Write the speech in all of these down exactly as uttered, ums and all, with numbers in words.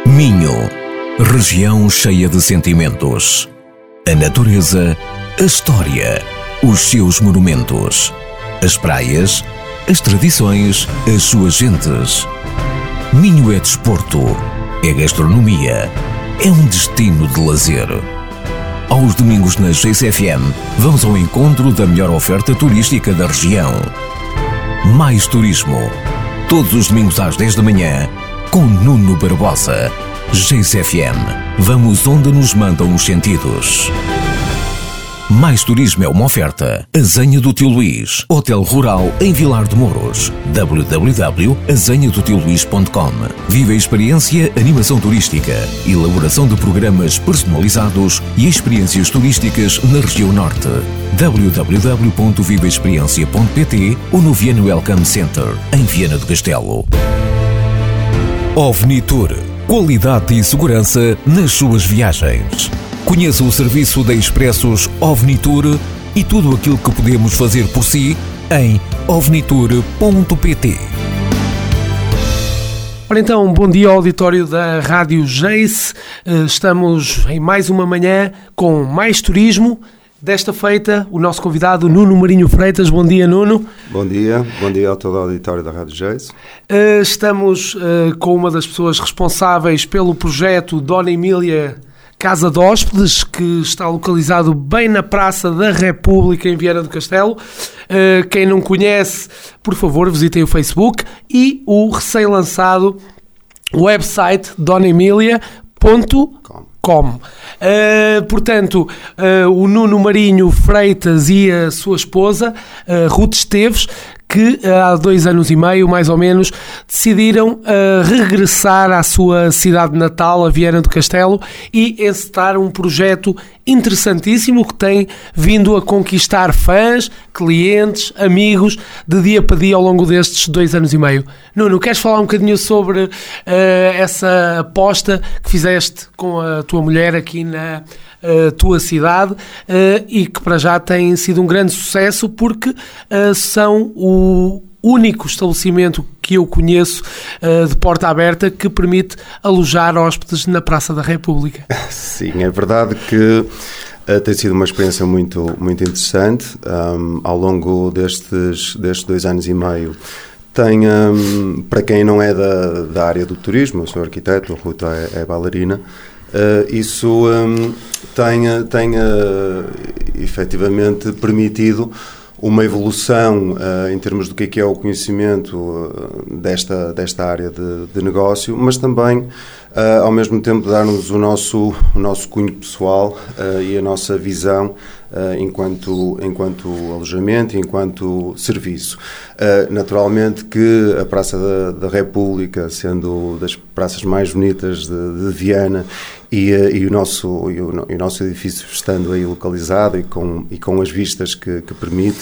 Minho, região cheia de sentimentos. A natureza, a história, os seus monumentos. As praias, as tradições, as suas gentes. Minho é desporto, é gastronomia, é um destino de lazer. Aos domingos na G C F M, vamos ao encontro da melhor oferta turística da região. Mais Turismo, todos os domingos às dez da manhã, com Nuno Barbosa. G C F M, vamos onde nos mandam os sentidos. Mais Turismo é uma oferta. Azenha do Tio Luís, Hotel Rural em Vilar de Mouros. w w w ponto azenha do tio luís ponto com. Viva a experiência, animação turística, elaboração de programas personalizados e experiências turísticas na região norte. w w w ponto viva experiência ponto p t ou no Viana Welcome Center, em Viana do Castelo. OVNI Tour. Qualidade e segurança nas suas viagens. Conheça o serviço da Expressos OVNI Tour e tudo aquilo que podemos fazer por si em ovnitour ponto p t. Ora então, bom dia ao auditório da Rádio Jace. Estamos em mais uma manhã com Mais Turismo. Desta feita, o nosso convidado Nuno Marinho Freitas. Bom dia, Nuno. Bom dia, bom dia a todo o auditório da Rádio Jace. Estamos com uma das pessoas responsáveis pelo projeto Dona Emília Casa de Hóspedes, que está localizado bem na Praça da República, em Viana do Castelo. Quem não conhece, por favor, visitem o Facebook e o recém-lançado website dona emília ponto com. Uh, portanto, uh, o Nuno Marinho Freitas e a sua esposa, uh, Ruth Esteves, que uh, há dois anos e meio, mais ou menos, decidiram uh, regressar à sua cidade natal, a Viana do Castelo, e encetar um projeto interessantíssimo que tem vindo a conquistar fãs, clientes, amigos, de dia para dia ao longo destes dois anos e meio. Nuno, queres falar um bocadinho sobre uh, essa aposta que fizeste com a tua mulher aqui na uh, tua cidade uh, e que para já tem sido um grande sucesso, porque uh, são o único estabelecimento que eu conheço uh, de porta aberta que permite alojar hóspedes na Praça da República. Sim, é verdade que uh, tem sido uma experiência muito, muito interessante. Um, ao longo destes, destes dois anos e meio, tem, um, para quem não é da, da área do turismo, eu sou arquiteto, a Ruta é, é bailarina, uh, isso um, tem, tem uh, efetivamente permitido uma evolução uh, em termos do que é, que é o conhecimento uh, desta, desta área de, de negócio, mas também, uh, ao mesmo tempo, dar-nos o nosso, o nosso cunho pessoal uh, e a nossa visão uh, enquanto, enquanto alojamento e enquanto serviço. Uh, naturalmente que a Praça da, da República, sendo das praças mais bonitas de, de Viana, E, e, o nosso, e, o, e o nosso edifício estando aí localizado e com, e com as vistas que, que permite,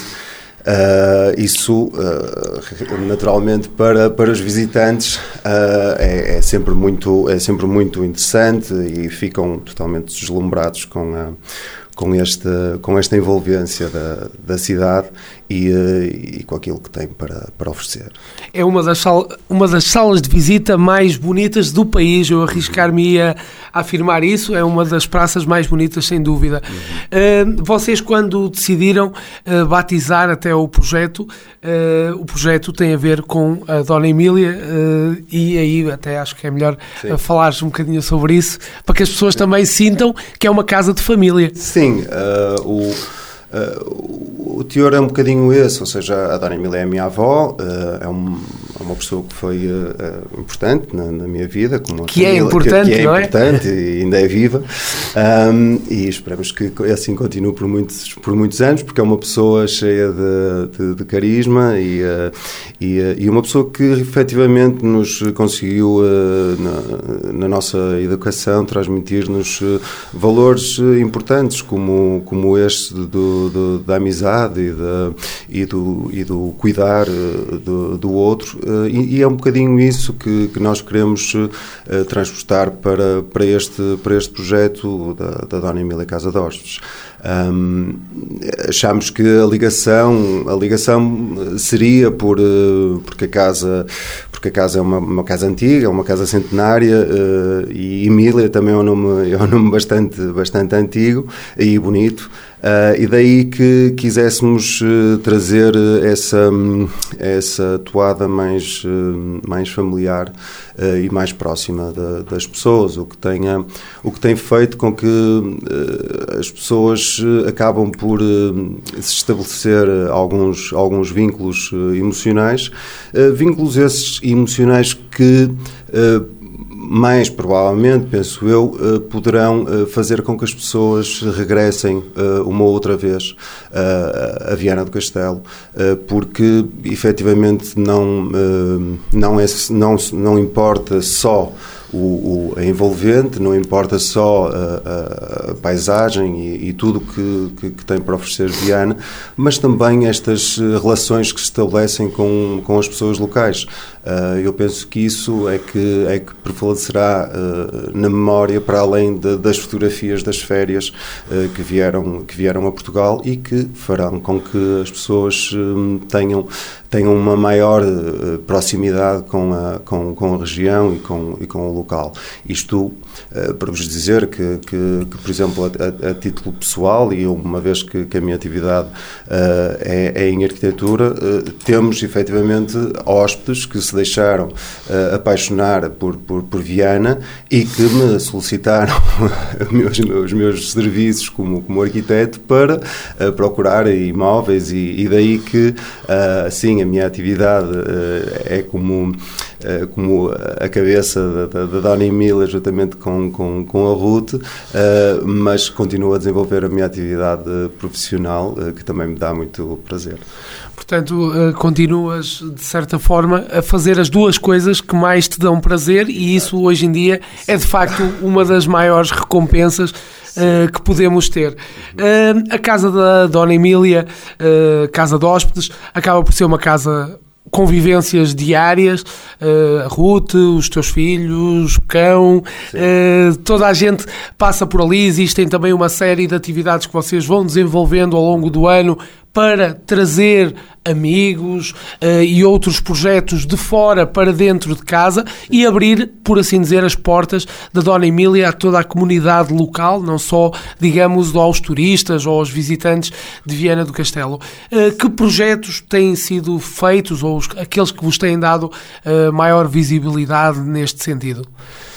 uh, isso uh, naturalmente para, para os visitantes uh, é, é, sempre muito, é sempre muito interessante e ficam totalmente deslumbrados com a com, este, com esta envolvência da, da cidade e, e com aquilo que tem para, para oferecer. É uma das, sal, uma das salas de visita mais bonitas do país, eu arriscar-me-ia a afirmar isso, é uma das praças mais bonitas, sem dúvida. Uhum. Uh, vocês, quando decidiram uh, batizar até o projeto, uh, o projeto tem a ver com a Dona Emília, uh, e aí até acho que é melhor uh, falares um bocadinho sobre isso, para que as pessoas também sintam que é uma casa de família. Sim. Sim, uh, o, uh, o teor é um bocadinho esse, ou seja, a Dona Emília é a minha avó, uh, é, um, é uma pessoa que foi uh, importante na, na minha vida. Como que família, é importante, que, que é não importante é? E ainda é viva, um, e esperamos que assim continue por muitos, por muitos anos, porque é uma pessoa cheia de, de, de carisma e, uh, e, uh, e uma pessoa que efetivamente nos conseguiu, uh, na, na nossa educação, transmitir-nos uh, valores uh, importantes, como, como este do, do, da amizade e, da, e, do, e do cuidar uh, do, do outro, uh, e, e é um bocadinho isso que, que nós queremos uh, transportar para, para, este, para este projeto da, da Dona Emília Casa de Hóspedes. Um, achamos que a ligação, a ligação seria por, porque a casa, porque a casa é uma, uma casa antiga, é uma casa centenária, uh, e Emília também é um nome, é um nome bastante, bastante antigo e bonito. Uh, e daí que quiséssemos uh, trazer essa, essa toada mais, uh, mais familiar uh, e mais próxima de, das pessoas, o que, tenha, o que tem feito com que uh, as pessoas uh, acabam por uh, se estabelecer alguns, alguns vínculos uh, emocionais, uh, vínculos esses emocionais que uh, mais provavelmente, penso eu, poderão fazer com que as pessoas regressem uma outra vez a Viana do Castelo, porque efetivamente não, não, é, não, não importa só O, o, a envolvente, não importa só a, a, a paisagem e, e tudo que, que, que tem para oferecer Viana, mas também estas relações que se estabelecem com, com as pessoas locais. Uh, eu penso que isso é que, é que prevalecerá uh, na memória, para além de, das fotografias das férias uh, que, vieram, que vieram a Portugal, e que farão com que as pessoas uh, tenham, tenham uma maior uh, proximidade com a, com, com a região e com, e com o local. Isto uh, para vos dizer que, que, que por exemplo, a, a, a título pessoal, e uma vez que, que a minha atividade uh, é, é em arquitetura, uh, temos efetivamente hóspedes que se deixaram uh, apaixonar por, por, por Viana e que me solicitaram os meus, os meus serviços como, como arquiteto para uh, procurar imóveis, e, e daí que, uh, sim, a minha atividade uh, é como, uh, como a cabeça da, da, da Dona Emília, juntamente com, com, com a Ruth, uh, mas continuo a desenvolver a minha atividade profissional, uh, que também me dá muito prazer. Portanto, continuas, de certa forma, a fazer as duas coisas que mais te dão prazer, e isso hoje em dia é de facto uma das maiores recompensas uh, que podemos ter. Uh, a casa da Dona Emília, uh, casa de hóspedes, acaba por ser uma casa com vivências diárias, uh, a Ruth, os teus filhos, o cão, uh, toda a gente passa por ali. Existem também uma série de atividades que vocês vão desenvolvendo ao longo do ano para trazer amigos uh, e outros projetos de fora para dentro de casa, e abrir, por assim dizer, as portas da Dona Emília a toda a comunidade local, não só, digamos, aos turistas ou aos visitantes de Viana do Castelo. Uh, que projetos têm sido feitos, ou os, aqueles que vos têm dado uh, maior visibilidade neste sentido?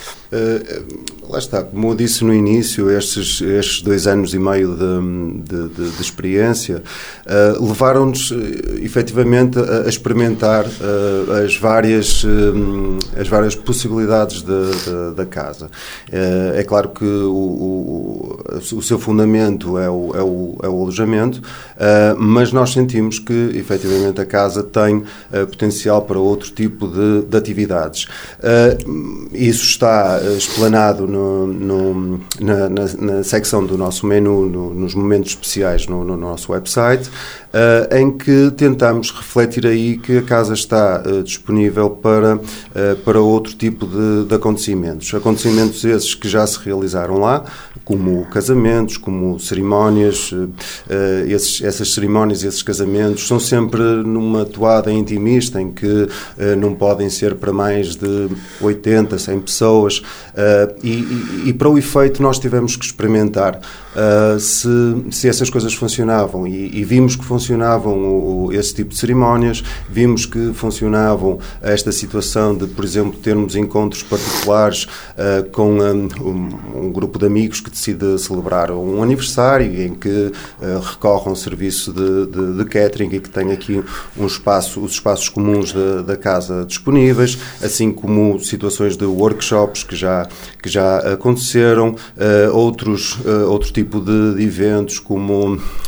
Uh, lá está, como eu disse no início, estes, estes dois anos e meio de, de, de, de experiência uh, levaram-nos uh, efetivamente a, a experimentar uh, as, várias, uh, as várias possibilidades de, de, da casa. Uh, é claro que o, o, o seu fundamento é o, é o, é o alojamento, uh, mas nós sentimos que efetivamente a casa tem uh, potencial para outro tipo de, de atividades. Uh, isso está explanado no, no, na, na, na secção do nosso menu, no, nos momentos especiais no, no nosso website, uh, em que tentamos refletir aí que a casa está uh, disponível para, uh, para outro tipo de, de acontecimentos. Acontecimentos esses que já se realizaram lá, como casamentos, como cerimónias. Uh, esses, essas cerimónias e esses casamentos são sempre numa toada intimista, em que uh, não podem ser para mais de oitenta, cem pessoas. Uh, e, e, e para o efeito nós tivemos que experimentar uh, se, se essas coisas funcionavam, e, e vimos que funcionavam o, o, esse tipo de cerimónias, vimos que funcionavam esta situação de, por exemplo, termos encontros particulares uh, com um, um, um grupo de amigos que decide celebrar um aniversário, em que uh, recorre a um serviço de, de, de catering, e que tem aqui um espaço, os espaços comuns da, da casa disponíveis, assim como situações de workshops que já, que já aconteceram, uh, outros, uh, outro tipo de, de eventos, como,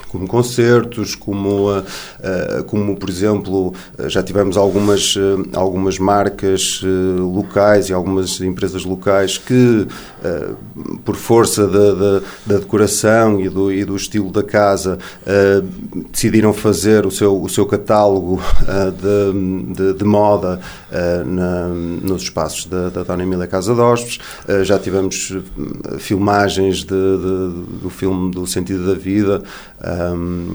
como concertos, como, uh, uh, como por exemplo, já tivemos algumas, uh, algumas marcas uh, locais e algumas empresas locais que, uh, por força da, da, da decoração e do, e do estilo da casa, uh, decidiram fazer o seu, o seu catálogo uh, de, de, de moda uh, na, nos espaços da, da Dona Emília Casa de Hóspedes. Uh, já tivemos filmagens de, de, do filme do Sentido da Vida, um,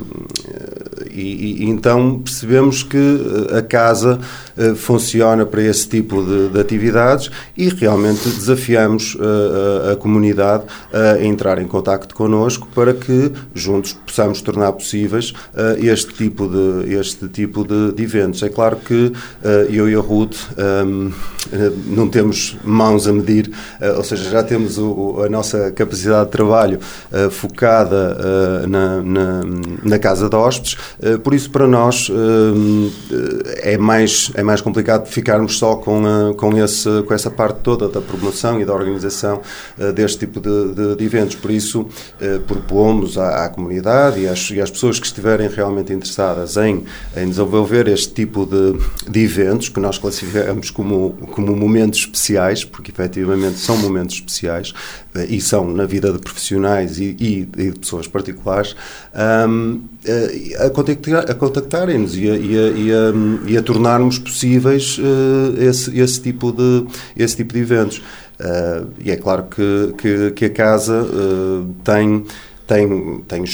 e, e então percebemos que a casa uh, funciona para esse tipo de, de atividades e realmente desafiamos uh, a, a comunidade a entrar em contacto connosco para que juntos possamos tornar possíveis uh, este tipo de, este tipo de, de eventos. É claro que uh, eu e a Ruth um, não temos mãos a medir, uh, ou seja, já temos o, a nossa capacidade de trabalho uh, focada uh, na, na, na Casa de Hóspedes, uh, por isso para nós uh, é, mais, é mais complicado ficarmos só com, uh, com, esse, com essa parte toda da promoção e da organização uh, deste tipo de, de, de eventos. Por isso uh, propomos à, à comunidade e às, e às pessoas que estiverem realmente interessadas em, em desenvolver este tipo de, de eventos, que nós classificamos como, como momentos especiais, porque efetivamente são momentos especiais e são na vida de profissionais e, e, e de pessoas particulares, um, a, contactar, a contactarem-nos e a, e, a, e, a, e a tornarmos possíveis uh, esse, esse, tipo de, esse tipo de eventos. Uh, e é claro que, que, que a casa uh, tem, tem, tem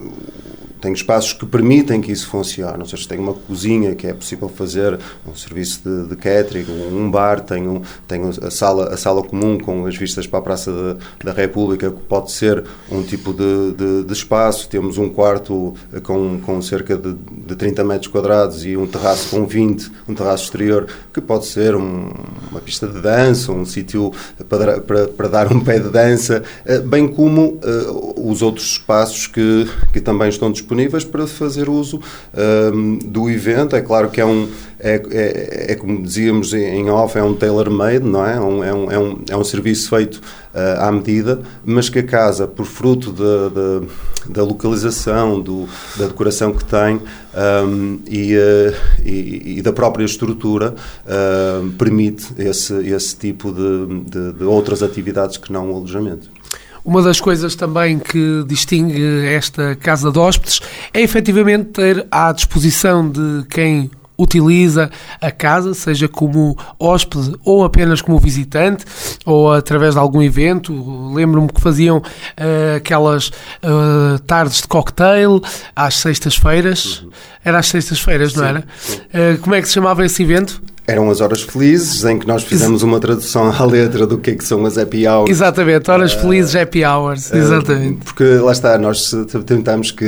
tem espaços que permitem que isso funcione, ou seja, tem uma cozinha que é possível fazer um serviço de, de catering, um bar, tem, um, tem a, sala, a sala comum com as vistas para a Praça da, da República, que pode ser um tipo de, de, de espaço. Temos um quarto com, com cerca de, de trinta metros quadrados e um terraço com vinte, um terraço exterior, que pode ser um, uma pista de dança, um sítio para, para, para dar um pé de dança, bem como uh, os outros espaços que, que também estão disponíveis para fazer uso um, do evento. É claro que é um, é, é, é como dizíamos em off, é um tailor-made, não é? É um, é um, é um, é um serviço feito uh, à medida, mas que a casa, por fruto da, da, da localização, do, da decoração que tem um, e, uh, e, e da própria estrutura, uh, permite esse, esse tipo de, de, de outras atividades que não o alojamento. Uma das coisas também que distingue esta Casa de Hóspedes é efetivamente ter à disposição de quem utiliza a casa, seja como hóspede ou apenas como visitante, ou através de algum evento. Lembro-me que faziam uh, aquelas uh, tardes de cocktail às sextas-feiras. Uhum. Era às sextas-feiras, sim, não era? Sim. Uh, como é que se chamava esse evento? Eram as Horas Felizes, em que nós fizemos uma tradução à letra do que é que são as happy hours. Exatamente, Horas uh, Felizes, happy hours, exatamente. Uh, porque lá está, nós tentamos que,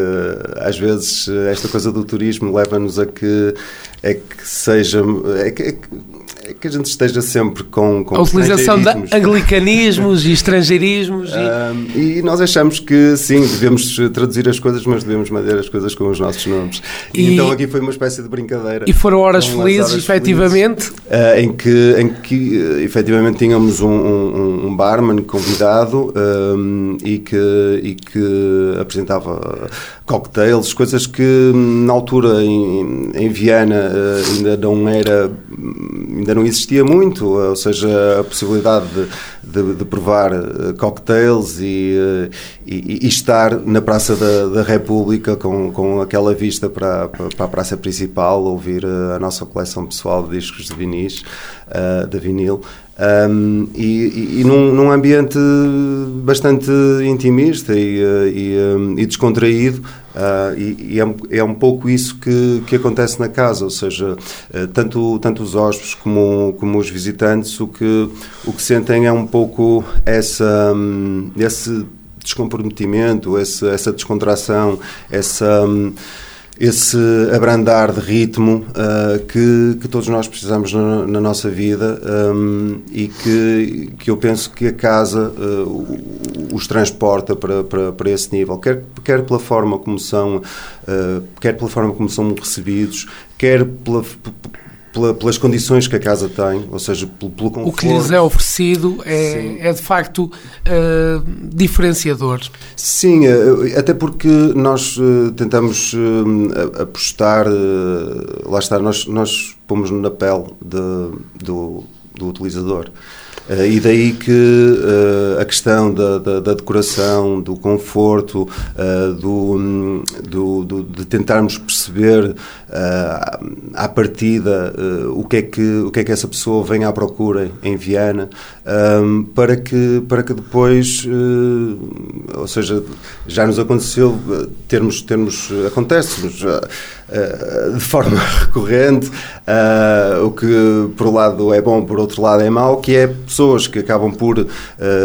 às vezes, esta coisa do turismo leva-nos a que, é que seja... É que, é que, é que a gente esteja sempre com, com a utilização de anglicanismos e estrangeirismos. E... Uh, e nós achamos que, sim, devemos traduzir as coisas, mas devemos manter as coisas com os nossos nomes. E, e então aqui foi uma espécie de brincadeira. E foram Horas Felizes, efetivamente? Uh, em, que, em que, uh, efetivamente, tínhamos um, um, um barman convidado um, e, que, e que apresentava cocktails, coisas que, na altura, em, em Viana, uh, ainda não era... ainda não existia muito, ou seja, a possibilidade de, de, de provar cocktails e, e, e estar na Praça da, da República com, com aquela vista para, para a praça principal, ouvir a nossa coleção pessoal de discos de vinis, uh, de vinil. Um, e, e num, num ambiente bastante intimista e, e, um, e descontraído, uh, e, e é, é um pouco isso que, que acontece na casa, ou seja, uh, tanto, tanto os hóspedes como, como os visitantes o que, o que sentem é um pouco essa, um, esse descomprometimento, esse, essa descontração, essa... Um, esse abrandar de ritmo uh, que, que todos nós precisamos na, na nossa vida, um, e que, que eu penso que a casa uh, os transporta para, para, para esse nível, quer, quer pela forma como são, uh, quer pela forma como são recebidos, quer pela, pela, pelas condições que a casa tem, ou seja, pelo, pelo conforto. O que lhes é oferecido é, é de facto uh, diferenciador. Sim, até porque nós uh, tentamos uh, apostar, uh, lá está, nós, nós pomos na pele de, do, do utilizador. Uh, e daí que uh, a questão da, da, da decoração, do conforto, uh, do, do, do, de tentarmos perceber uh, à partida uh, o, que é que, o que é que essa pessoa vem à procura em Viana, um, para, que, para que depois, uh, ou seja, já nos aconteceu termos, termos acontece-nos uh, uh, de forma recorrente, uh, o que por um lado é bom, por outro lado é mau, que é pessoas que acabam por uh,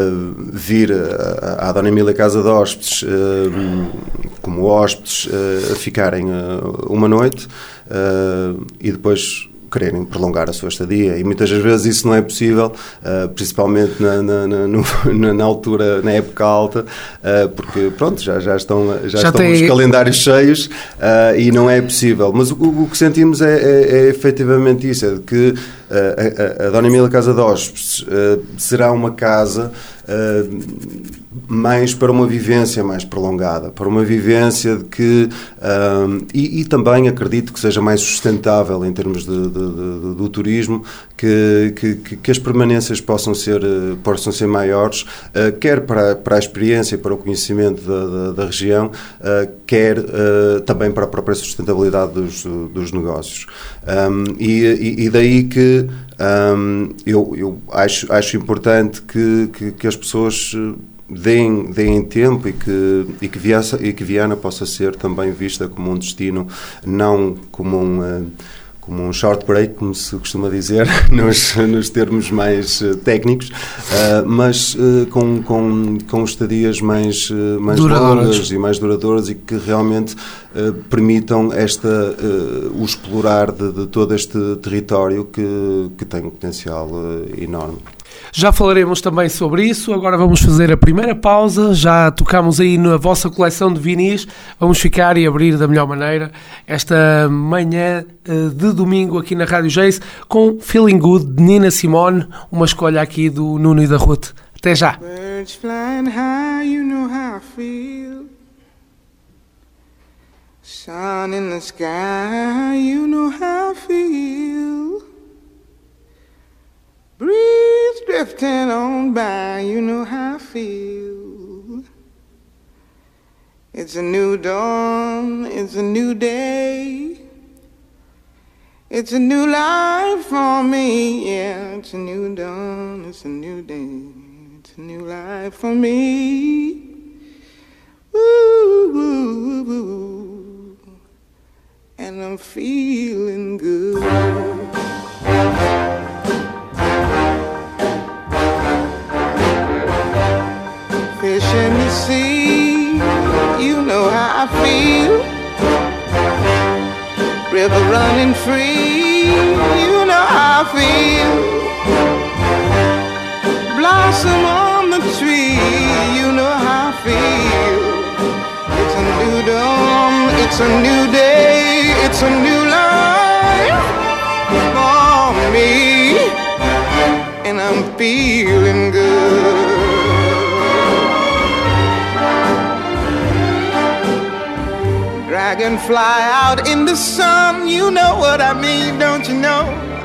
vir à Dona Emília Casa de Hóspedes uh, como hóspedes uh, a ficarem uh, uma noite uh, e depois quererem prolongar a sua estadia, e muitas das vezes isso não é possível, uh, principalmente na, na, na, no, na altura, na época alta, uh, porque pronto, já, já estão, já já estão tem... os calendários cheios uh, e não é possível. Mas o, o que sentimos é, é, é efetivamente isso, é de que uh, a, a, a Dona Emília Casa de Hóspedes uh, será uma casa uh, mais para uma vivência mais prolongada, para uma vivência de que, um, e, e também acredito que seja mais sustentável em termos de, de, de, do turismo, que, que, que as permanências possam ser, possam ser maiores, uh, quer para, para a experiência e para o conhecimento da, da, da região, uh, quer uh, também para a própria sustentabilidade dos, dos negócios. Um, e, e daí que um, eu, eu acho, acho importante que, que, que as pessoas Deem, deem tempo e que, e, que Viana, e que Viana possa ser também vista como um destino, não como um, como um short break, como se costuma dizer nos, nos termos mais uh, técnicos, uh, mas uh, com, com, com estadias mais, uh, mais longas e mais duradouras, e que realmente uh, permitam esta, uh, o explorar de, de todo este território que, que tem um potencial uh, enorme. Já falaremos também sobre isso. Agora vamos fazer a primeira pausa. Já tocámos aí na vossa coleção de vinis. Vamos ficar e abrir da melhor maneira esta manhã de domingo aqui na Rádio Geis com Feeling Good de Nina Simone, uma escolha aqui do Nuno e da Ruth. Até já. Birds flying high, you know how I feel. Sun in the sky, you know how I feel. Breeze drifting on by, you know how I feel. It's a new dawn, it's a new day. It's a new life for me, yeah. It's a new dawn, it's a new day. It's a new life for me. Woo, woo, woo. And I'm feeling good. Fish in the sea, you know how I feel. River running free, you know how I feel. Blossom on the tree, you know how I feel. It's a new dawn, it's a new day, it's a new life for me, and I'm feeling good. Dragonfly out in the sun, you know what I mean, don't you know?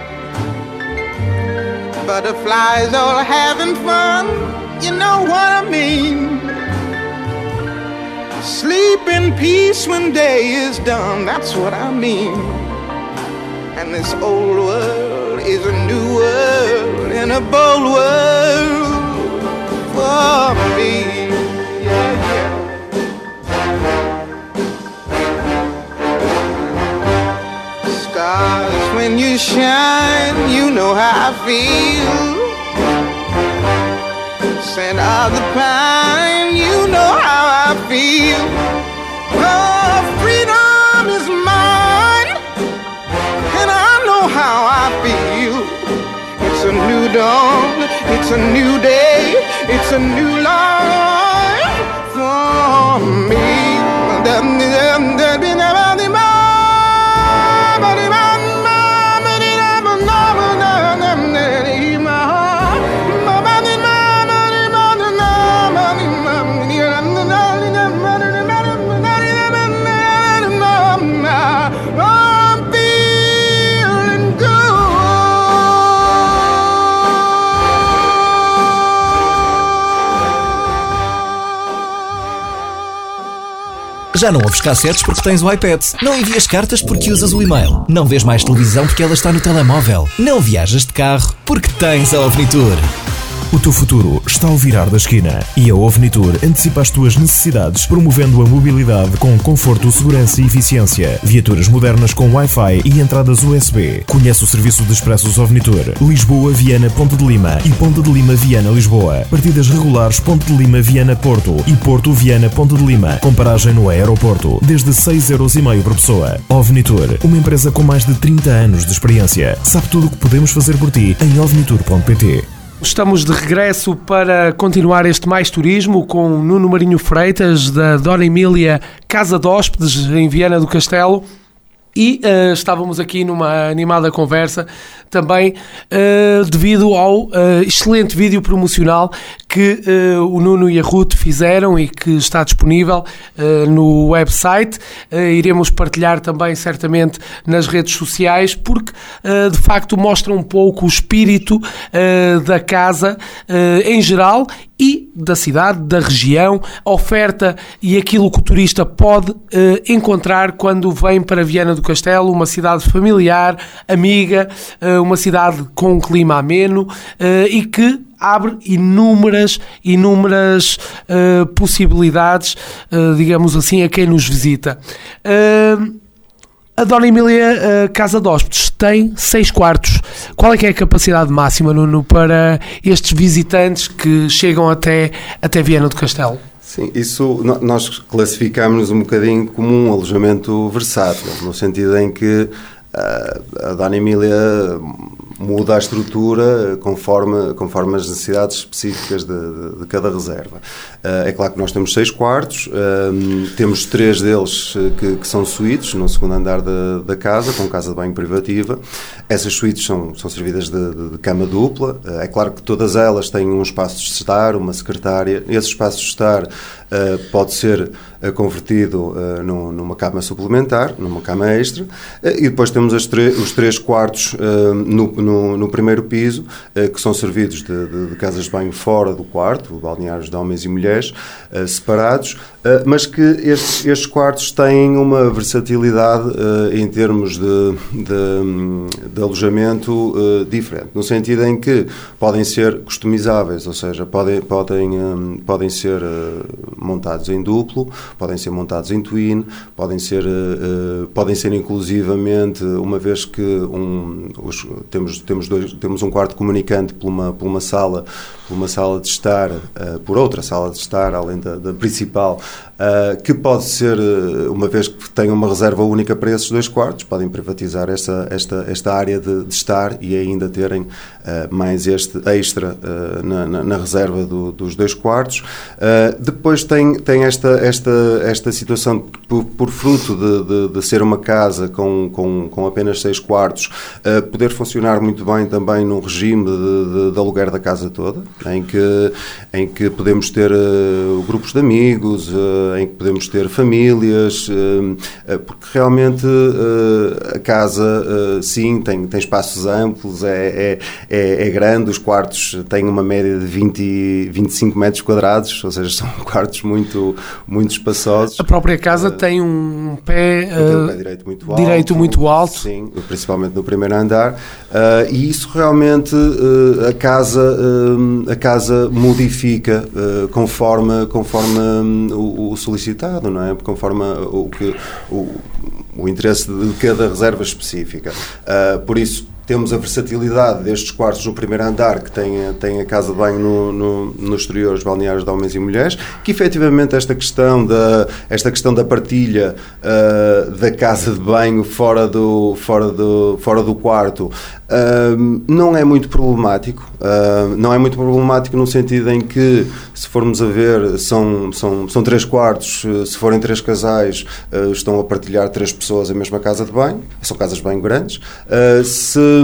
Butterflies all having fun, you know what I mean. Sleep in peace when day is done, that's what I mean. And this old world is a new world, and a bold world for me. Yeah, yeah. Stars, when you shine, you know how I feel. Scent of the pine, you know how I feel. Oh, freedom is mine, and I know how I feel. It's a new dawn, it's a new day, it's a new life for me. Já não ouves cassetes porque tens o iPad. Não envias cartas porque usas o e-mail. Não vês mais televisão porque ela está no telemóvel. Não viajas de carro porque tens a OVNITOUR. O teu futuro está ao virar da esquina e a OVNITOUR antecipa as tuas necessidades, promovendo a mobilidade com conforto, segurança e eficiência. Viaturas modernas com Wi-Fi e entradas U S B. Conhece o serviço de expressos OVNITOUR. Lisboa, Viana, Ponte de Lima e Ponte de Lima, Viana, Lisboa. Partidas regulares Ponte de Lima, Viana, Porto e Porto, Viana, Ponte de Lima. Com paragem no aeroporto. Desde seis euros e meio por pessoa. OVNITOUR, uma empresa com mais de trinta anos de experiência. Sabe tudo o que podemos fazer por ti em ovnitur ponto pt. Estamos de regresso para continuar este Mais Turismo com Nuno Marinho Freitas, da Dona Emília Casa de Hóspedes, em Viana do Castelo. E uh, estávamos aqui numa animada conversa também uh, devido ao uh, excelente vídeo promocional que uh, o Nuno e a Ruth fizeram e que está disponível uh, no website. Uh, iremos partilhar também certamente nas redes sociais porque uh, de facto mostra um pouco o espírito uh, da casa uh, em geral e da cidade, da região, a oferta e aquilo que o turista pode uh, encontrar quando vem para Viana do Castelo, uma cidade familiar, amiga, uh, uma cidade com um clima ameno uh, e que abre inúmeras, inúmeras uh, possibilidades, uh, digamos assim, a quem nos visita. Uh, A Dona Emília uh, Casa de Hóspedes tem seis quartos. Qual é que é a capacidade máxima, Nuno, para estes visitantes que chegam até, até Viana do Castelo? Sim, isso nós classificamos um bocadinho como um alojamento versátil, no sentido em que uh, a Dona Emília muda a estrutura conforme, conforme as necessidades específicas de, de, de cada reserva. Uh, é claro que nós temos seis quartos, uh, temos três deles que, que são suítes no segundo andar da, da casa, com casa de banho privativa. Essas suítes são, são servidas de, de, de cama dupla. Uh, é claro que todas elas têm um espaço de estar, uma secretária. Esse espaço de estar uh, pode ser uh, convertido uh, num, numa cama suplementar, numa cama extra. Uh, e depois temos as os três quartos uh, no, no, no primeiro piso, uh, que são servidos de, de, de casas de banho fora do quarto, balneários de homens e mulheres, uh, separados, uh, mas que estes, estes quartos têm uma versatilidade uh, em termos de, de, de alojamento uh, diferente, no sentido em que podem ser customizáveis, ou seja, podem, podem, um, podem ser uh, montados em duplo, podem ser montados em twin, podem ser, uh, uh, podem ser inclusivamente, uma vez que um, os, temos, temos, dois, temos um quarto comunicante por uma, por uma sala, por uma sala de estar, uh, por outra sala de estar, além da, da principal, uh, que pode ser, uh, uma vez que tem uma reserva única para esses dois quartos, podem privatizar esta, esta, esta área de, de estar e ainda terem uh, mais este extra uh, na, na, na reserva do, dos dois quartos. Uh, depois tem, tem esta, esta, esta situação, por, por fruto de, de, de ser uma casa com, com, com apenas seis quartos, uh, poder funcionar muito bem também num regime de, de, de aluguer da casa toda, em que, em que podemos ter uh, grupos de amigos, uh, em que podemos ter famílias, uh, uh, porque realmente uh, a casa, uh, sim, tem, tem espaços amplos, é, é, é grande, os quartos têm uma média de vinte, vinte e cinco metros quadrados, ou seja, são quartos muito, muito espaçosos. A própria casa uh, tem um pé, uh, tem um pé direito muito alto, direito muito alto. Sim, principalmente no primeiro andar, uh, e isso realmente uh, a casa uh, a casa modifica uh, conforme, conforme um, o, o solicitado, não é? Conforme o, que, o, o interesse de cada reserva específica. Uh, por isso, temos a versatilidade destes quartos no primeiro andar, que tem, tem a casa de banho no, no, no exterior, os balneários de homens e mulheres, que efetivamente esta questão da, esta questão da partilha uh, da casa de banho fora do, fora do, fora do quarto uh, não é muito problemático. Uh, não é muito problemático no sentido em que, se formos a ver, são, são, são três quartos, se forem três casais, uh, estão a partilhar três pessoas a mesma casa de banho, são casas de banho grandes. Uh, se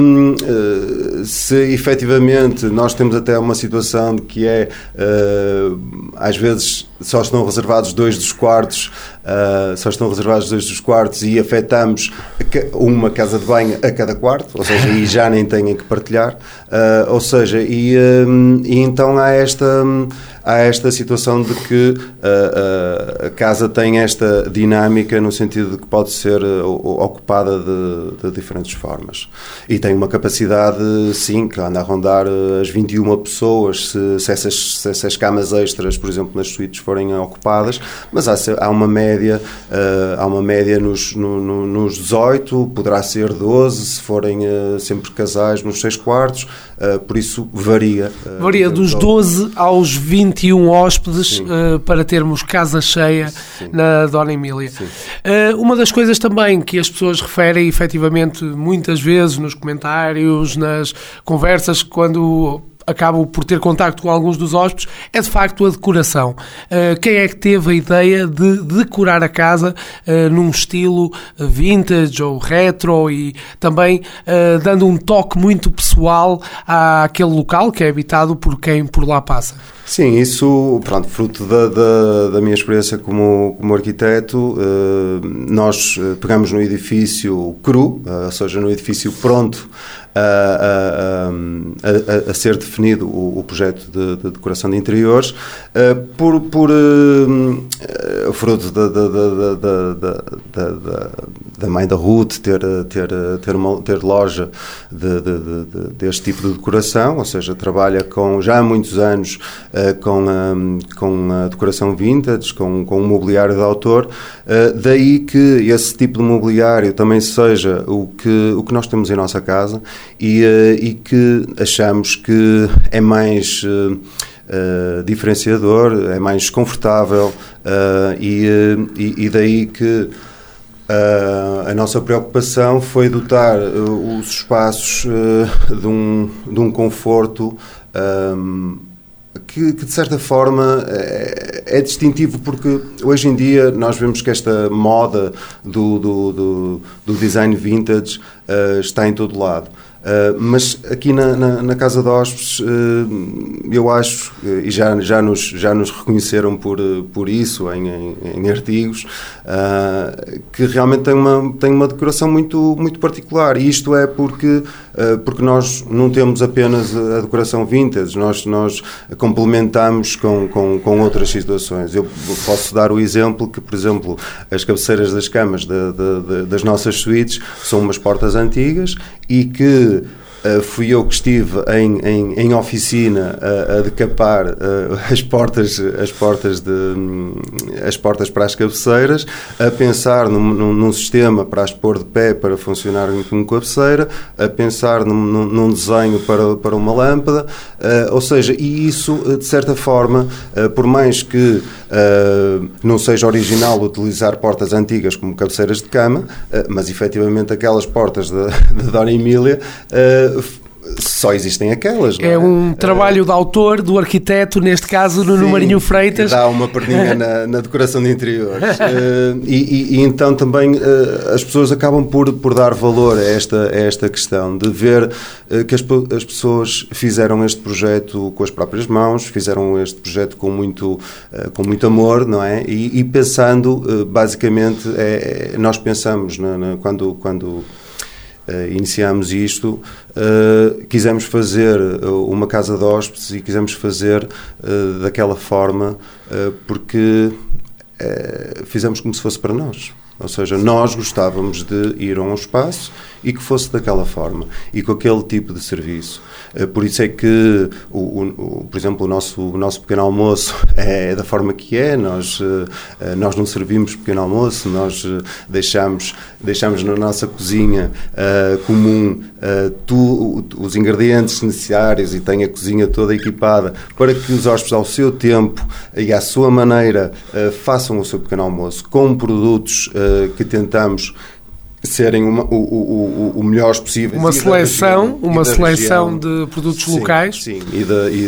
se efetivamente nós temos até uma situação de que é, uh, às vezes só estão reservados dois dos quartos, uh, só estão reservados dois dos quartos e afetamos uma casa de banho a cada quarto, ou seja, e já nem têm que partilhar, uh, ou seja, e, um, e então há esta, há esta situação de que uh, uh, a casa tem esta dinâmica no sentido de que pode ser uh, ocupada de, de diferentes formas. E tem uma capacidade, sim, que anda a rondar uh, as vinte e uma pessoas, se, se, essas, se essas camas extras, por exemplo, nas suítes forem ocupadas, mas há, há uma média, uh, há uma média nos, no, no, nos dezoito, poderá ser doze, se forem uh, sempre casais nos seis quartos, uh, por isso varia. Uh, varia dos doze aos vinte e um hóspedes uh, para termos casa cheia. Sim. Na Dona Emília. Uh, uma das coisas também que as pessoas referem, efetivamente, muitas vezes nos comentários, nas conversas, quando acabo por ter contacto com alguns dos hóspedes, é de facto a decoração. Uh, quem é que teve a ideia de decorar a casa uh, num estilo vintage ou retro e também uh, dando um toque muito pessoal àquele local que é habitado por quem por lá passa? Sim, isso, pronto, fruto da, da, da minha experiência como, como arquiteto, eh, nós pegamos no edifício cru, eh, ou seja, no edifício pronto a, a, a, a ser definido o, o projeto de, de decoração de interiores, eh, por, por eh, fruto da, da, da, da, da, da, da mãe da Ruth ter, ter, ter, uma, ter loja de, de, de, deste tipo de decoração, ou seja, trabalha com, já há muitos anos, Com a, com a decoração vintage, com, com o mobiliário de autor, daí que esse tipo de mobiliário também seja o que, o que nós temos em nossa casa e, e que achamos que é mais uh, diferenciador, é mais confortável uh, e, e, e daí que Uh, a nossa preocupação foi dotar uh, os espaços uh, de, um, de um conforto um, Que, que de certa forma é, é distintivo, porque hoje em dia nós vemos que esta moda do, do, do, do design vintage uh, está em todo lado. Uh, mas aqui na, na, na Casa de Hóspedes, uh, eu acho, uh, e já, já, nos, já nos reconheceram por, uh, por isso em, em, em artigos, uh, que realmente tem uma, tem uma decoração muito, muito particular. E isto é porque, uh, porque nós não temos apenas a decoração vintage, nós, nós complementamos com, com, com outras situações. Eu posso dar o exemplo que, por exemplo, as cabeceiras das camas de, de, de, das nossas suítes são umas portas antigas e que Uh, fui eu que estive em, em, em oficina a, a decapar uh, as portas, as portas de, um, as portas para as cabeceiras, a pensar num, num, num sistema para as pôr de pé para funcionar como cabeceira, a pensar num, num, num desenho para, para uma lâmpada, uh, ou seja, e isso de certa forma, uh, por mais que uh, não seja original utilizar portas antigas como cabeceiras de cama, uh, mas efetivamente aquelas portas da Dona Emília uh, só existem aquelas, não é? É um trabalho uh, de autor, do arquiteto, neste caso, Nuno sim, Marinho Freitas. Dá uma perninha na, na decoração de interiores. uh, e, e, e então também uh, as pessoas acabam por, por dar valor a esta, a esta questão de ver uh, que as, as pessoas fizeram este projeto com as próprias mãos, fizeram este projeto com muito, uh, com muito amor, não é? E, e pensando, uh, basicamente, é, é, nós pensamos na, na, quando... quando Uh, iniciámos isto, uh, quisemos fazer uh, uma casa de hóspedes e quisemos fazer uh, daquela forma uh, porque uh, fizemos como se fosse para nós. Ou seja, nós gostávamos de ir a um espaço e que fosse daquela forma e com aquele tipo de serviço. Por isso é que, o, o, por exemplo, o nosso, o nosso pequeno almoço é da forma que é. Nós, nós não servimos pequeno almoço, nós deixamos, deixamos na nossa cozinha uh, comum uh, tu, os ingredientes necessários e tem a cozinha toda equipada para que os hóspedes, ao seu tempo e à sua maneira, uh, façam o seu pequeno almoço com produtos uh, que tentamos serem uma, o, o, o melhores possíveis. Uma seleção, região, uma seleção região. de produtos sim, locais. Sim, e, de, e,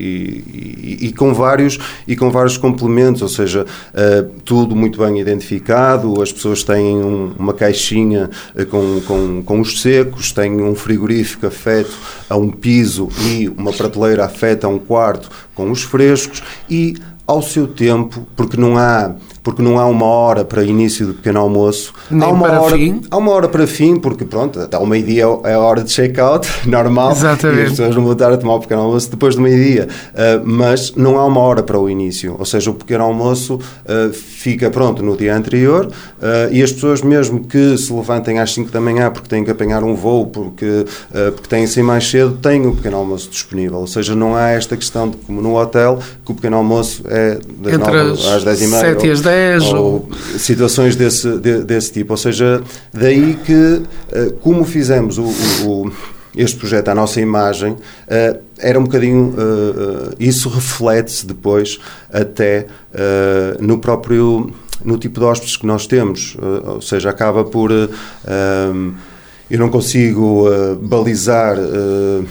e, e, e, com vários, e com vários complementos, ou seja, uh, tudo muito bem identificado, as pessoas têm um, uma caixinha uh, com, com, com os secos, têm um frigorífico afeto a um piso e uma prateleira afeta a um quarto com os frescos e ao seu tempo, porque não há, porque não há uma hora para início do pequeno almoço. Nem há uma para hora, fim. Há uma hora para fim, porque pronto, até ao meio-dia é a hora de check-out, normal. Exatamente. E as pessoas não vão estar a tomar o pequeno almoço depois do meio-dia. Uh, mas não há uma hora para o início. Ou seja, o pequeno almoço uh, fica pronto no dia anterior uh, e as pessoas mesmo que se levantem às cinco da manhã porque têm que apanhar um voo, porque, uh, porque têm que sair mais cedo, têm o pequeno almoço disponível. Ou seja, não há esta questão de, como no hotel, que o pequeno almoço é das entre nove às dez e meia. sete e às dez. Ou, ou situações desse, de, desse tipo. Ou seja, daí que, uh, como fizemos o, o, o, este projeto à nossa imagem, uh, era um bocadinho... Uh, uh, isso reflete-se depois até uh, no próprio... no tipo de hóspedes que nós temos. Uh, ou seja, acaba por... Uh, um, eu não consigo uh, balizar... Uh,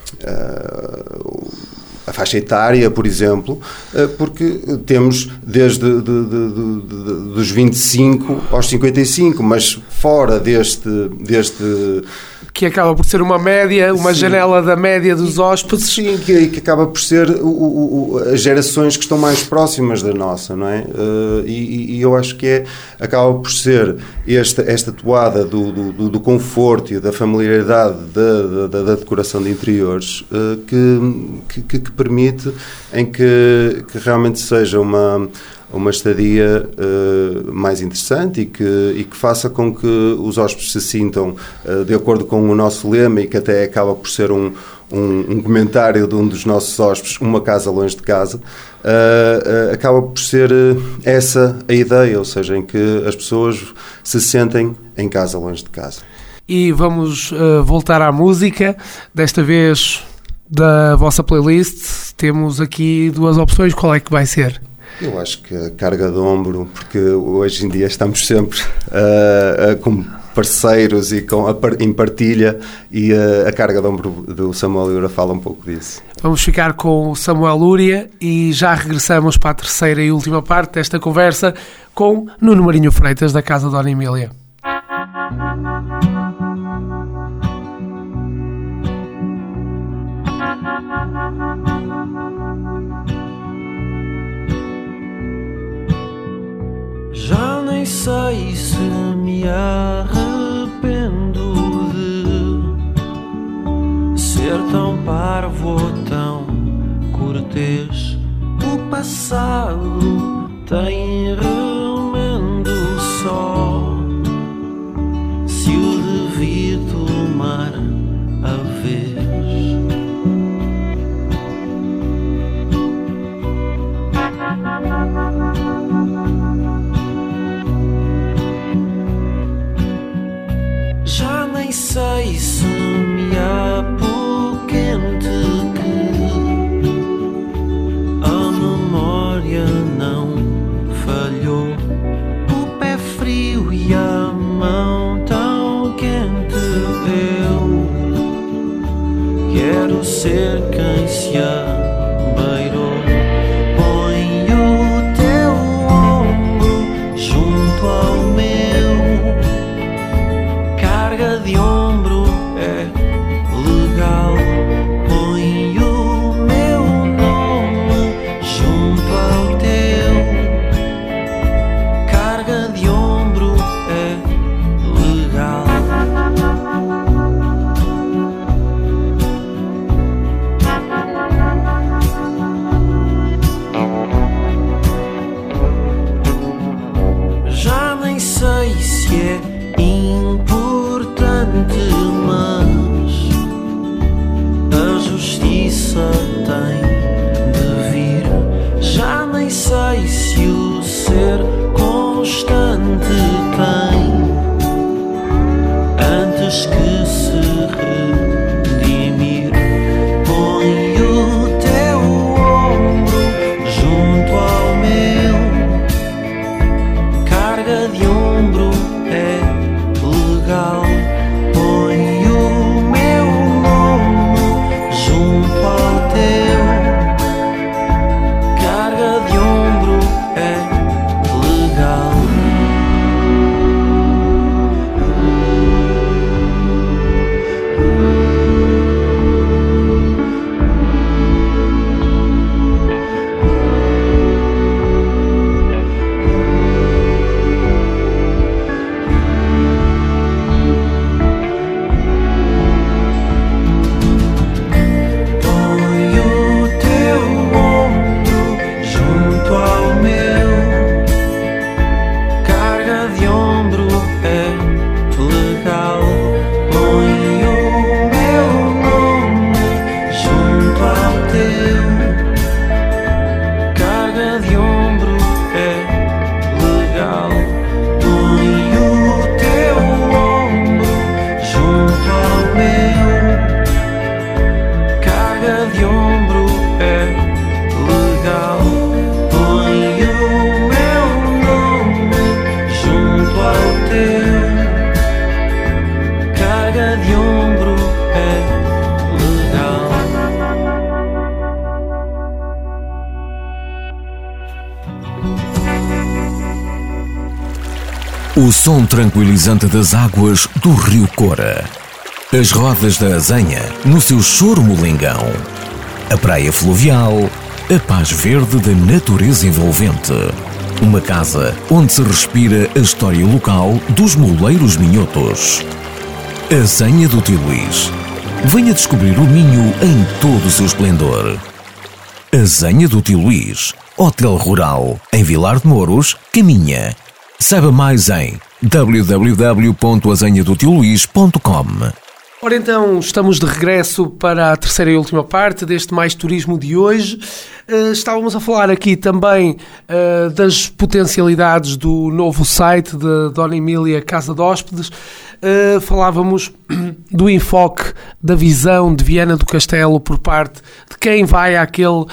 uh, a faixa etária, por exemplo, porque temos desde de, de, de, de, dos vinte e cinco aos cinquenta e cinco, mas fora deste... deste que acaba por ser uma média, uma Sim. janela da média dos hóspedes. Sim, que, que acaba por ser o, o, as gerações que estão mais próximas da nossa, não é? Uh, e, e eu acho que é, acaba por ser esta, esta toada do, do, do conforto e da familiaridade da, da, da decoração de interiores uh, que, que, que permite em que, que realmente seja uma... uma estadia uh, mais interessante e que, e que faça com que os hóspedes se sintam uh, de acordo com o nosso lema e que até acaba por ser um, um, um comentário de um dos nossos hóspedes, uma casa longe de casa, uh, uh, acaba por ser uh, essa a ideia, ou seja, em que as pessoas se sentem em casa longe de casa. E vamos uh, voltar à música, desta vez da vossa playlist. Temos aqui duas opções, qual é que vai ser? Eu acho que a carga de ombro, porque hoje em dia estamos sempre uh, uh, com parceiros e com a par, em partilha, e uh, a carga de ombro do Samuel Lúria fala um pouco disso. Vamos ficar com o Samuel Lúria e já regressamos para a terceira e última parte desta conversa com Nuno Marinho Freitas, da Casa Dona Emília. Já nem sei se me arrependo de ser tão parvo ou tão cortês. O passado tem remendo só, se o devia tomar a vez. Já nem sei se me apoquente que a memória não falhou. O pé frio e a mão tão quente, eu quero ser quem se abeirou. Põe o teu ombro junto ao meu, carga de ombro é legal. Põe o meu nome junto ao teu, carga de ombro é legal. Já nem sei se é importante, mas a justiça tem de vir. Já nem sei se o ser constante tem antes que se redimir. Põe o teu ombro junto ao meu, carga de ombro é legal. Põe o meu nome junto ao teu, carga de ombro é O som tranquilizante das águas do Rio Cora. As rodas da Azenha no seu choro molengão. A praia fluvial, a paz verde da natureza envolvente. Uma casa onde se respira a história local dos moleiros minhotos. Azenha do Tio Luís. Venha descobrir o Minho em todo o seu esplendor. Azenha do Tio Luís, Hotel Rural, em Vilar de Mouros, Caminha. Saiba mais em w w w ponto azenha do tio luís ponto com. Ora então, estamos de regresso para a terceira e última parte deste Mais Turismo de hoje. Uh, estávamos a falar aqui também uh, das potencialidades do novo site de Dona Emília Casa de Hóspedes. Uh, falávamos do enfoque da visão de Viana do Castelo por parte de quem vai àquele uh,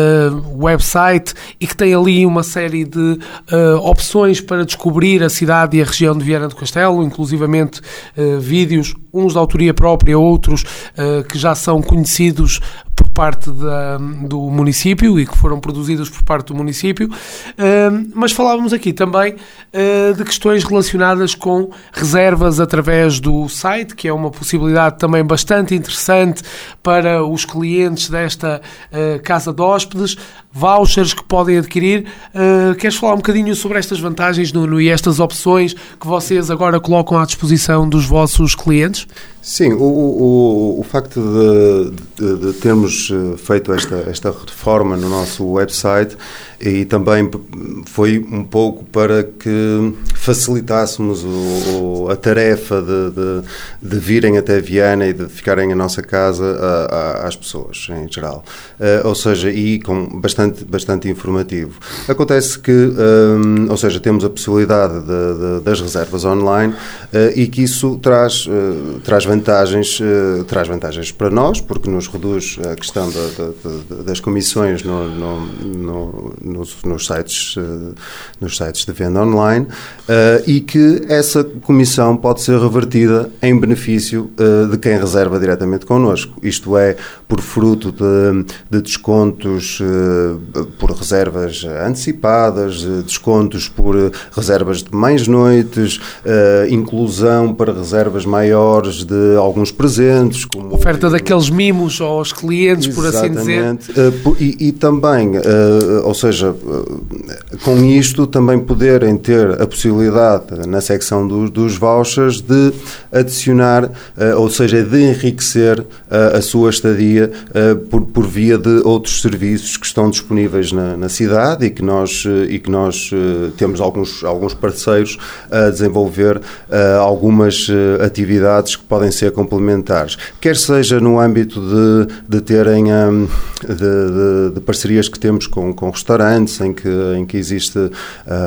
website e que tem ali uma série de uh, opções para descobrir a cidade e a região de Viana do Castelo, inclusivamente uh, vídeos, uns de autoria própria, outros uh, que já são conhecidos por parte da, do município e que foram produzidos por parte do município, uh, mas falávamos aqui também uh, de questões relacionadas com reservas através do site, que é uma possibilidade também bastante interessante para os clientes desta uh, casa de hóspedes, vouchers que podem adquirir. Uh, queres falar um bocadinho sobre estas vantagens, Nuno, e estas opções que vocês agora colocam à disposição dos vossos clientes? Sim, o, o, o facto de, de, de termos feito esta, esta reforma no nosso website e também foi um pouco para que facilitássemos o, o, a tarefa de, de, de virem até Viana e de ficarem em nossa casa a, a, às pessoas em geral. Uh, ou seja, e com bastante, bastante informativo. Acontece que, um, ou seja, temos a possibilidade de, de, das reservas online uh, e que isso traz, uh, traz vantagens, uh, traz vantagens para nós, porque nos reduz a questão da, da, das comissões no, no, no, nos, nos, sites, uh, nos sites de venda online uh, e que essa comissão pode ser revertida em benefício uh, de quem reserva diretamente connosco. Isto é, por fruto de, de descontos uh, por reservas antecipadas, uh, descontos por uh, reservas de mais noites, uh, inclusão para reservas maiores de alguns presentes. Como oferta daqueles mimos aos clientes, por assim dizer. Uh, e, e também, uh, ou seja, uh, com isto também poderem ter a possibilidade, na secção do, dos vouchers, de adicionar, uh, ou seja, de enriquecer uh, a sua estadia uh, por, por via de outros serviços que estão disponíveis na, na cidade e que nós, uh, e que nós uh, temos alguns, alguns parceiros a desenvolver uh, algumas uh, atividades que podem ser complementares. Quer seja no âmbito de, de terem um, de, de, de parcerias que temos com, com restaurantes, em que, em que existe uh,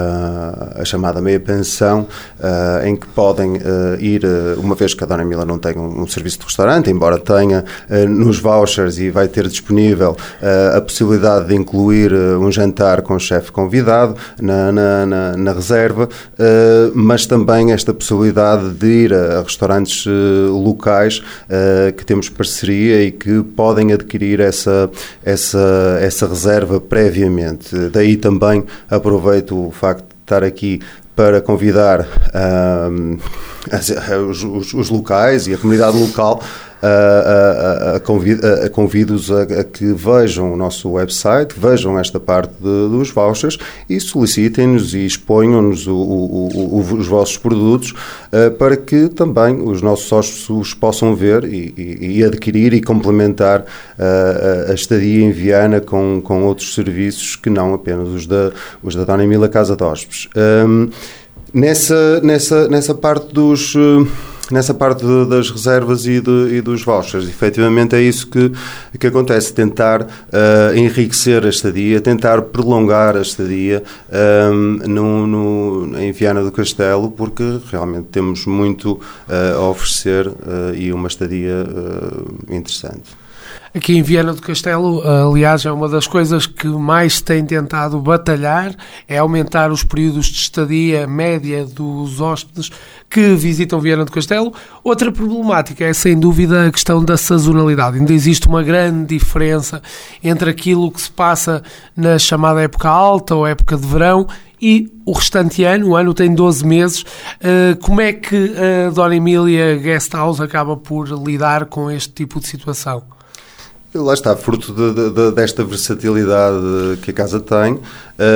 a chamada meia pensão, uh, em que podem uh, ir, uh, uma vez que a Dona Emília não tem um, um serviço de restaurante, embora tenha uh, nos vouchers e vai ter disponível uh, a possibilidade de incluir uh, um jantar com o chefe convidado na, na, na, na reserva, uh, mas também esta possibilidade de ir a, a restaurantes uh, locais uh, que temos parceria e que podem adquirir essa, essa, essa reserva previamente. Daí também aproveito o facto de estar aqui para convidar um, os, os, os locais e a comunidade local a, a, a, convid, a convido-os a, a que vejam o nosso website, vejam esta parte de, dos vouchers e solicitem-nos e exponham-nos o, o, o, os vossos produtos uh, para que também os nossos sócios possam ver e, e, e adquirir e complementar uh, a estadia em Viana com, com outros serviços que não apenas os da, os da Dona Emília Casa de Hóspedes. Um, nessa, nessa, nessa parte dos... Uh, Nessa parte de, das reservas e, de, e dos vouchers, efetivamente é isso que, que acontece, tentar uh, enriquecer a estadia, tentar prolongar a estadia um, no, no, em Viana do Castelo, porque realmente temos muito uh, a oferecer uh, e uma estadia uh, interessante. Aqui em Viana do Castelo, aliás, é uma das coisas que mais tem tentado batalhar, é aumentar os períodos de estadia média dos hóspedes que visitam Viana do Castelo. Outra problemática é, sem dúvida, a questão da sazonalidade. Ainda existe uma grande diferença entre aquilo que se passa na chamada época alta ou época de verão e o restante ano, o ano tem doze meses. Como é que a Dona Emília Guesthouse acaba por lidar com este tipo de situação? Lá está, fruto de, de, desta versatilidade que a casa tem, uh,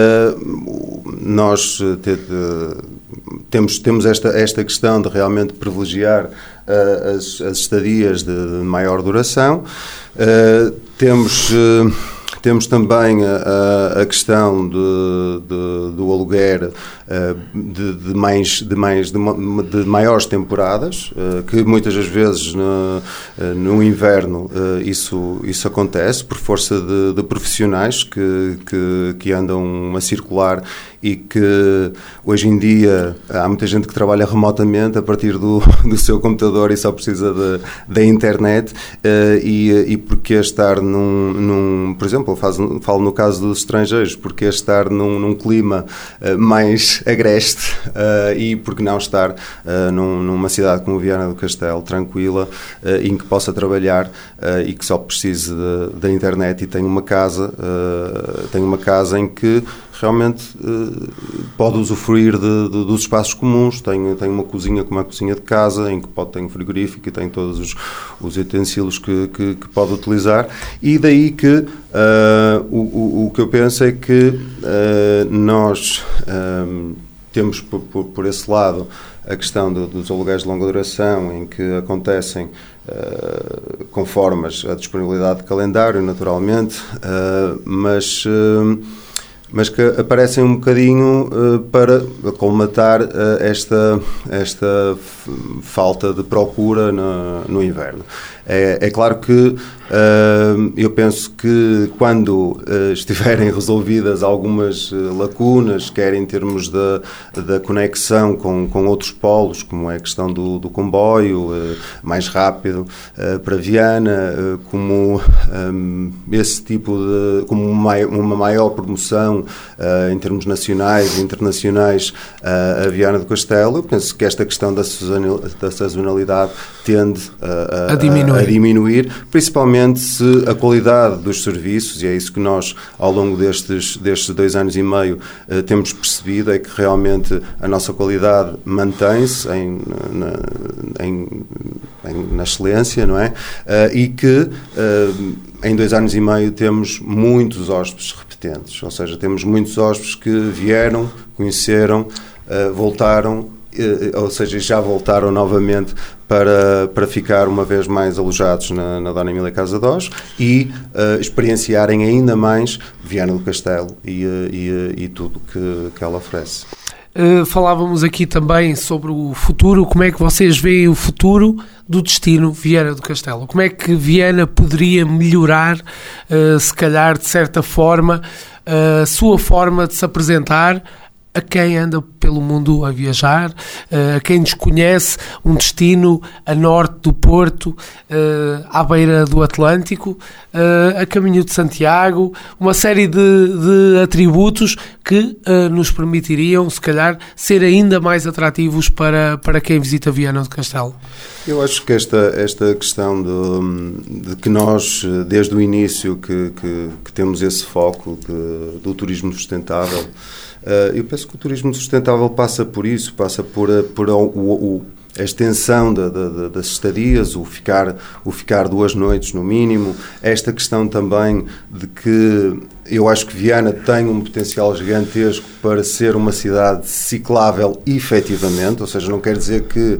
nós te, de, temos, temos esta, esta questão de realmente privilegiar uh, as, as estadias de, de maior duração. Uh, temos... Uh, Temos também a, a questão de, de, do aluguer de, de, mais, de, mais, de, de maiores temporadas, que muitas das vezes no, no inverno isso, isso acontece por força de, de profissionais que, que, que andam a circular e que hoje em dia há muita gente que trabalha remotamente a partir do, do seu computador e só precisa da internet e, e porque estar num, num por exemplo, Faz, falo no caso dos estrangeiros, porque estar num, num clima uh, mais agreste uh, e porque não estar uh, num, numa cidade como Viana do Castelo, tranquila, uh, em que possa trabalhar uh, e que só precise da internet e tem uma casa, uh, tem uma casa em que realmente uh, pode usufruir de, de, dos espaços comuns, tem, tem uma cozinha como a cozinha de casa, em que pode ter um frigorífico e tem todos os, os utensílios que, que, que pode utilizar, e daí que uh, o, o, o que eu penso é que uh, nós um, temos por, por, por esse lado a questão do, dos aluguéis de longa duração, em que acontecem uh, conforme a disponibilidade de calendário, naturalmente, uh, mas... Uh, mas que aparecem um bocadinho uh, para colmatar uh, esta, esta f- falta de procura no, no inverno. É, é claro que uh, eu penso que quando uh, estiverem resolvidas algumas uh, lacunas, quer em termos da, da conexão com, com outros polos, como é a questão do, do comboio uh, mais rápido uh, para Viana, uh, como um, esse tipo de, como uma, uma maior promoção Uh, em termos nacionais e internacionais uh, a Viana do Castelo, eu penso que esta questão da, da sazonalidade tende uh, a, a, diminuir. a diminuir, principalmente se a qualidade dos serviços, e é isso que nós ao longo destes, destes dois anos e meio uh, temos percebido, é que realmente a nossa qualidade mantém-se em, na, em, em, na excelência, não é? Uh, e que uh, em dois anos e meio temos muitos hóspedes repetentes, ou seja, temos muitos hóspedes que vieram, conheceram, uh, voltaram, uh, ou seja, já voltaram novamente para, para ficar uma vez mais alojados na, na Dona Emília Casa Dós e uh, experienciarem ainda mais Viana do Castelo e, uh, e, uh, e tudo que, que ela oferece. Uh, falávamos aqui também sobre o futuro. Como é que vocês veem o futuro do destino Viana do Castelo? Como é que Viana poderia melhorar, uh, se calhar de certa forma, uh, a sua forma de se apresentar a quem anda pelo mundo a viajar, a quem desconhece um destino a norte do Porto, à beira do Atlântico, a caminho de Santiago, uma série de, de atributos que nos permitiriam, se calhar, ser ainda mais atrativos para, para quem visita Viana do Castelo. Eu acho que esta, esta questão de, de que nós, desde o início, que, que, que temos esse foco de, do turismo sustentável, Uh, eu penso que o turismo sustentável passa por isso, passa por, por o, o, a extensão da, da, das estadias, o ficar, o ficar duas noites no mínimo, esta questão também de que eu acho que Viana tem um potencial gigantesco para ser uma cidade ciclável efetivamente, ou seja, não quer dizer que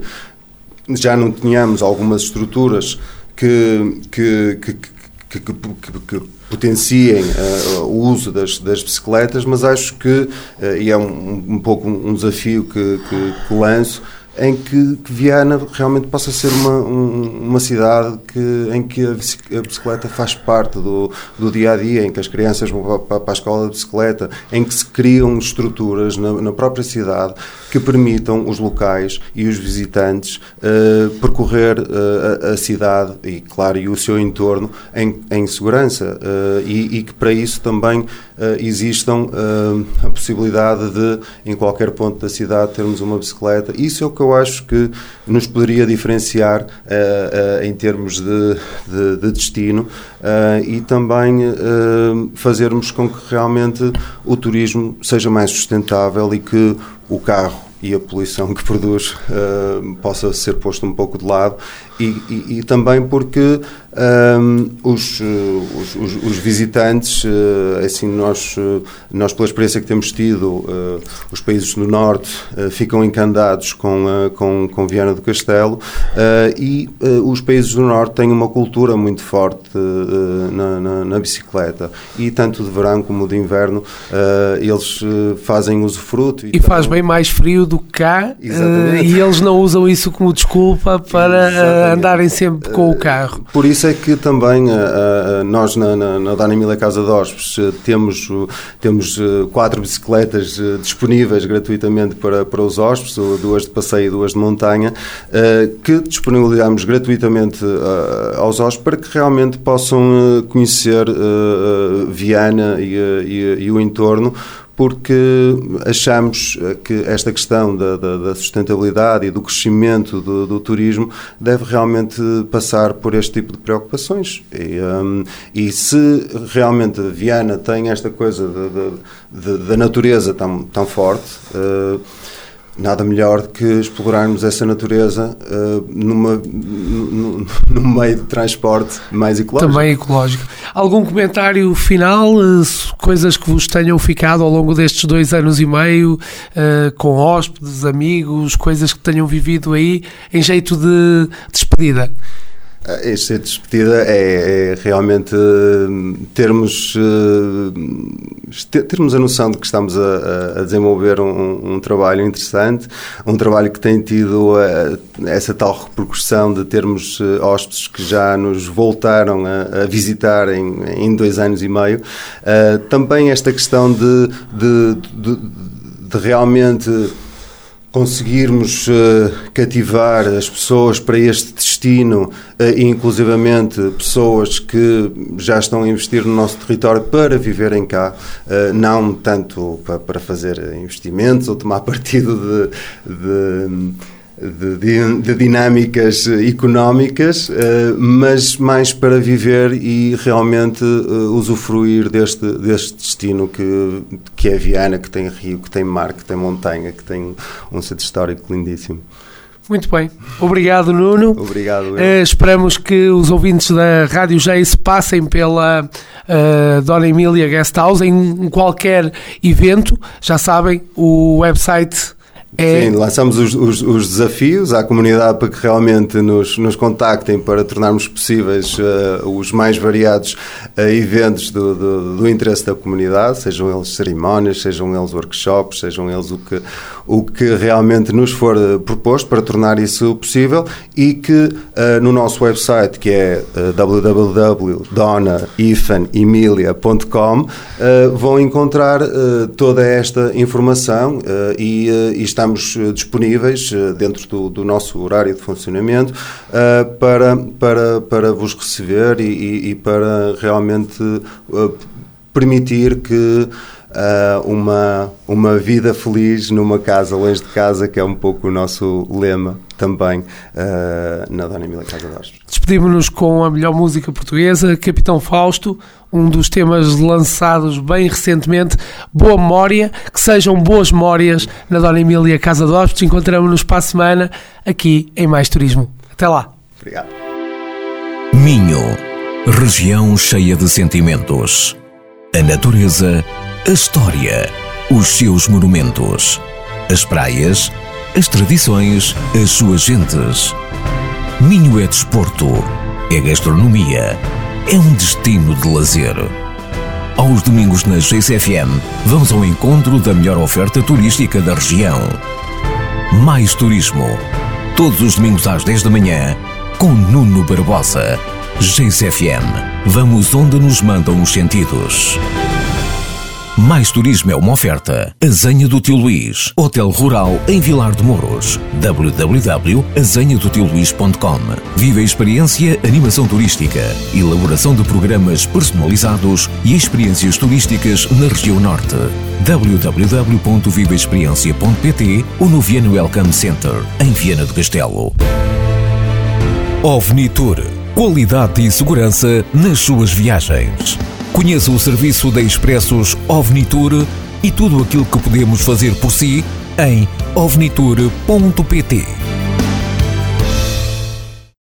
já não tenhamos algumas estruturas que... que, que, que, que, que, que potenciem uh, o uso das, das bicicletas, mas acho que, uh, e é um, um pouco um desafio que, que, que lanço, em que, que Viana realmente possa ser uma, um, uma cidade que, em que a bicicleta faz parte do, do dia-a-dia, em que as crianças vão para, para a escola de bicicleta, em que se criam estruturas na, na própria cidade que permitam os locais e os visitantes uh, percorrer uh, a, a cidade e, claro, e o seu entorno em, em segurança uh, e, e que para isso também uh, existam uh, a possibilidade de, em qualquer ponto da cidade, termos uma bicicleta. Isso é o que que eu acho que nos poderia diferenciar uh, uh, em termos de, de, de destino uh, e também uh, fazermos com que realmente o turismo seja mais sustentável e que o carro e a poluição que produz uh, possa ser posto um pouco de lado e, e, e também porque um, os, os, os, os visitantes, uh, assim nós, uh, nós pela experiência que temos tido, uh, os países do Norte uh, ficam encantados com, uh, com, com Viana do Castelo uh, e uh, os países do Norte têm uma cultura muito forte uh, na, na, na bicicleta e tanto de verão como de inverno uh, eles uh, fazem usufruto. E, e faz bem mais frio do que cá uh, e eles não usam isso como desculpa para uh, andarem sempre com o carro. Por isso é que também uh, uh, nós na, na, na Dona Emília Casa de Hóspedes uh, temos, uh, temos uh, quatro bicicletas uh, disponíveis gratuitamente para, para os hóspedes, uh, duas de passeio e duas de montanha, uh, que disponibilizamos gratuitamente uh, aos hóspedes para que realmente possam uh, conhecer uh, uh, Viana e, uh, e, e o entorno, porque achamos que esta questão da, da, da sustentabilidade e do crescimento do, do turismo deve realmente passar por este tipo de preocupações. E, um, e se realmente Viana tem esta coisa da natureza tão, tão forte, uh, nada melhor do que explorarmos essa natureza uh, numa, num, num meio de transporte mais ecológico. Também ecológico. Algum comentário final? Uh, coisas que vos tenham ficado ao longo destes dois anos e meio, uh, com hóspedes, amigos, coisas que tenham vivido aí, em jeito de despedida? Esta despedida é, é realmente termos, termos a noção de que estamos a, a desenvolver um, um trabalho interessante, um trabalho que tem tido essa tal repercussão de termos hóspedes que já nos voltaram a, a visitar em, em dois anos e meio. Também esta questão de, de, de, de realmente conseguirmos uh, cativar as pessoas para este destino, uh, e inclusivamente pessoas que já estão a investir no nosso território para viverem cá, uh, não tanto para, para fazer investimentos ou tomar partido de, de De, de, de dinâmicas económicas, uh, mas mais para viver e realmente uh, usufruir deste, deste destino que, que é Viana, que tem rio, que tem mar, que tem montanha, que tem um centro histórico lindíssimo. Muito bem. Obrigado, Nuno. Obrigado. Uh, esperamos que os ouvintes da Rádio Geis passem pela uh, Dona Emília Guest House em qualquer evento. Já sabem, o website é... Sim, lançamos os, os, os desafios à comunidade para que realmente nos, nos contactem para tornarmos possíveis uh, os mais variados uh, eventos do, do, do interesse da comunidade, sejam eles cerimónias, sejam eles workshops, sejam eles o que, o que realmente nos for uh, proposto para tornar isso possível e que uh, no nosso website, que é uh, w w w ponto dona emilia ponto com, uh, vão encontrar uh, toda esta informação uh, e, uh, e está Estamos disponíveis dentro do, do nosso horário de funcionamento uh, para, para, para vos receber e, e, e para realmente uh, permitir que uh, uma, uma vida feliz numa casa longe de casa, que é um pouco o nosso lema também uh, na Dona Emília Casa de Hóspedes. Despedimos-nos com a melhor música portuguesa, Capitão Fausto, um dos temas lançados bem recentemente. Boa memória, que sejam boas memórias na Dona Emília Casa de Hóspedes. Encontramos-nos para a semana aqui em Mais Turismo. Até lá. Obrigado. Minho, região cheia de sentimentos. A natureza, a história, os seus monumentos, as praias, as tradições, as suas gentes. Minho é desporto, é gastronomia, é um destino de lazer. Aos domingos na G C F M, vamos ao encontro da melhor oferta turística da região. Mais Turismo, todos os domingos às dez da manhã, com Nuno Barbosa. G C F M, vamos onde nos mandam os sentidos. Mais Turismo é uma oferta. Azenha do Tio Luís, Hotel Rural em Vilar de Mouros. w w w ponto azenha do tio luís ponto com. Viva a experiência, animação turística, elaboração de programas personalizados e experiências turísticas na região norte. w w w ponto viva experiência ponto p t ou no Viana Welcome Center, em Viana do Castelo. OVNITOUR. Qualidade e segurança nas suas viagens. Conheça o serviço da Expressos OVNITOUR e tudo aquilo que podemos fazer por si em ovnitour ponto p t.